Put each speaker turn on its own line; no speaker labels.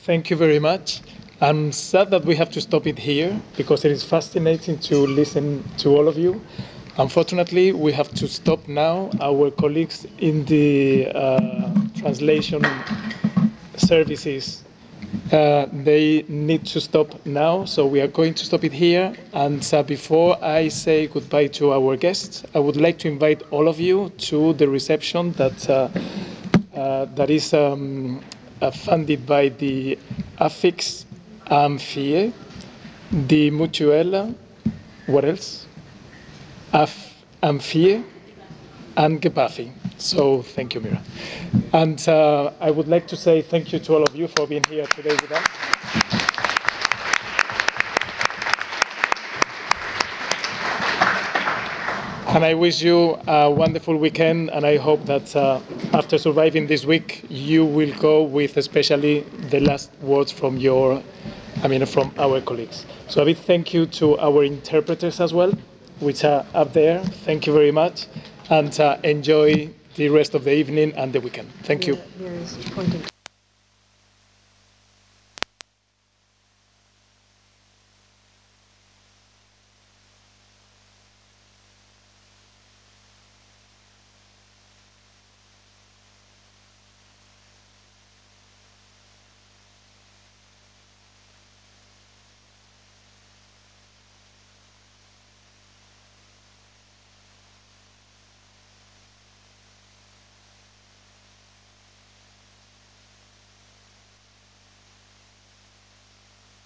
Thank you very much. I'm sad that we have to stop it here because it is fascinating to listen to all of you. Unfortunately, we have to stop now. Our colleagues in the translation services, they need to stop now, so we are going to stop it here. And before I say goodbye to our guests, I would like to invite all of you to the reception that is funded by the AFIX AMFIE, the Mutuella, what else? AMFIE, and Gebafi. So thank you, Mira. And I would like to say thank you to all of you for being here today with us. And I wish you a wonderful weekend, and I hope that after surviving this week, you will go with especially the last words from from our colleagues. So a big thank you to our interpreters as well, which are up there. Thank you very much, and enjoy the rest of the evening and the weekend. Thank you.
There is pointing.